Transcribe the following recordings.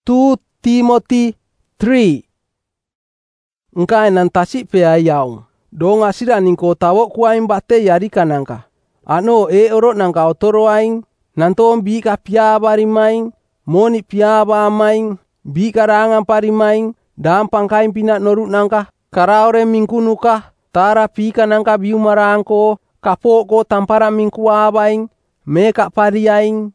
2 Timothy 3. Engka enan tasik pea yaung. Do ngasira ningko tawo ku aing bate yari kanangka. Ano oro nangka otoro aing. Nanto bika pia bari maing. Moni pia ba maing. Bika rangan pari maing. Dampang kain pinat noru nangka. Karaore mingkunuka. Tara pika nangka biu marangko. Kapoko tampara mingku abaing. Meka pari aing.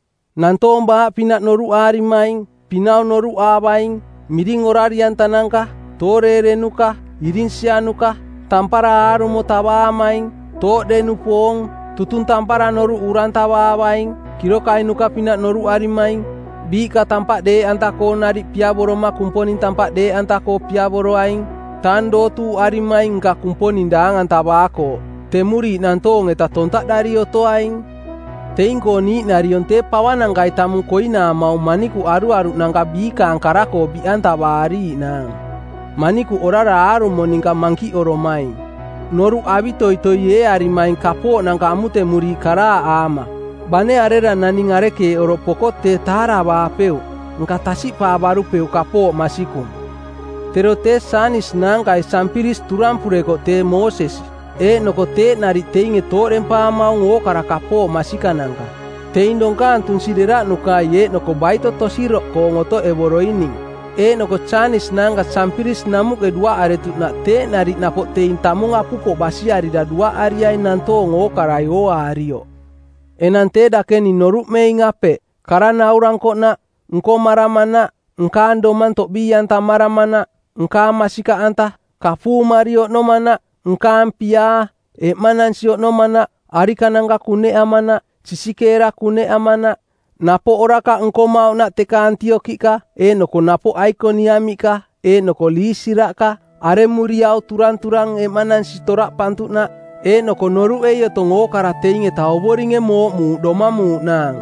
Nanto mba pinat noru ari maing. Pinau noru abaing. Miring orarian tanangka. Tore renuka. Irin sianuka. Tampara aru motaba maing. To denupong. Tutun tampara noru uran tawa abaing. Kiro kainuka pinat noru ari maing. Bika tampak de antako narik pia boroma kumponin tampak de antako pia boro aing. Tando tu ari maing ka kumponin dangan tabako. Temuri nanto ngeta tontak dari oto aing. Teingko ni narionte pawanang kai tamu koina mau maniku aru-aru nangka bika angkarako bi antabari nang. Maniku orara aru moningka mangki oromai. Noru abito ito ye ari main kapo nangka amute muri kara ama. Bane arera nani ngareke oro pokote tara ba peu. Ngka tasik pa baru peu kapo masikum. Terote sanis nangka sampiris turampureko te Moses. Noko te nari teinge toren pa mau ngokara kapo masika nangka. Teindongkan tun sidera nuka ye noko baito tosiro ko ngoto eboro ining. Noko canis nangka sampiris namuk edua aretut na te nari napo tein tamu ngapuko basi arida dua ariai nanto ngokara yo ario. Nante dakeni noruk mei ngape. Karana orang kona ngko maramana. Ngka ando mantok biyan tamaramana. Ngka masika anta. Kafu mario no mana. Ngka ampia, manan sio no mana, arika nangka kune amana, cisikera kune amana, napo oraka engko mau nak teka Antioki ka, noko napo Aikoniami ka, noko Lisira ka, are muriau turang-turang manan sitorak pantuna, noko noru yo tongo karateinge taoboringe mo mu domamu nang.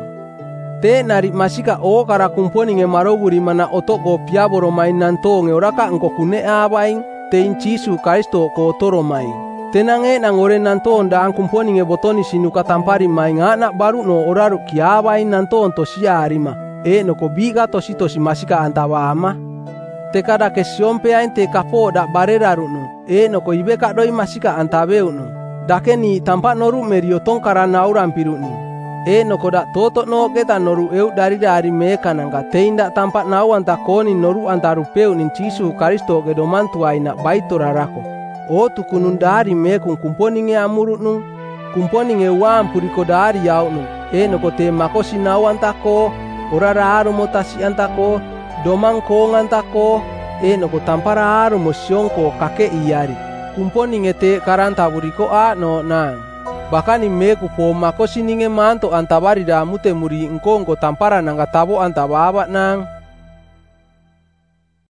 Te narik masika o kara kumponinge maroburi mana otoko piaboro main nantonge oraka engko kune abaing. Tein Cisu Karisto ko toro mai. Tenange nangore nanto onda angkumponi nge botoni sinuka tampari mai ngana baru no oraru kiabai nanto onto siarima. Noko biga tosi masika antawa ama. Tekada kesiompe ain te kapo dak bareraru no. Noko ibeka doi masika antabeu no. Dakeni tampak noru meriotong karana orang piru ni. Noko dak toto no kita noru eu dari meka nangka tein dak tampak nau antakoni noru antarupeu nin Cisu Karisto gedoman tuai nak baito rarako. O tukunun dari mekung kumponinge amurut nung. Kumponinge wam puriko dari yau nung. Noko te makosi nau antako. Orara aru motasi antako. Domang kong antako. Noko tampara aru mosyongko kake iyari. Kumponinge te karanta buriko no nang. Bahkan imeku po makosi ninge manto antabari da mute muri engko tampara nangka tabo antababa nang.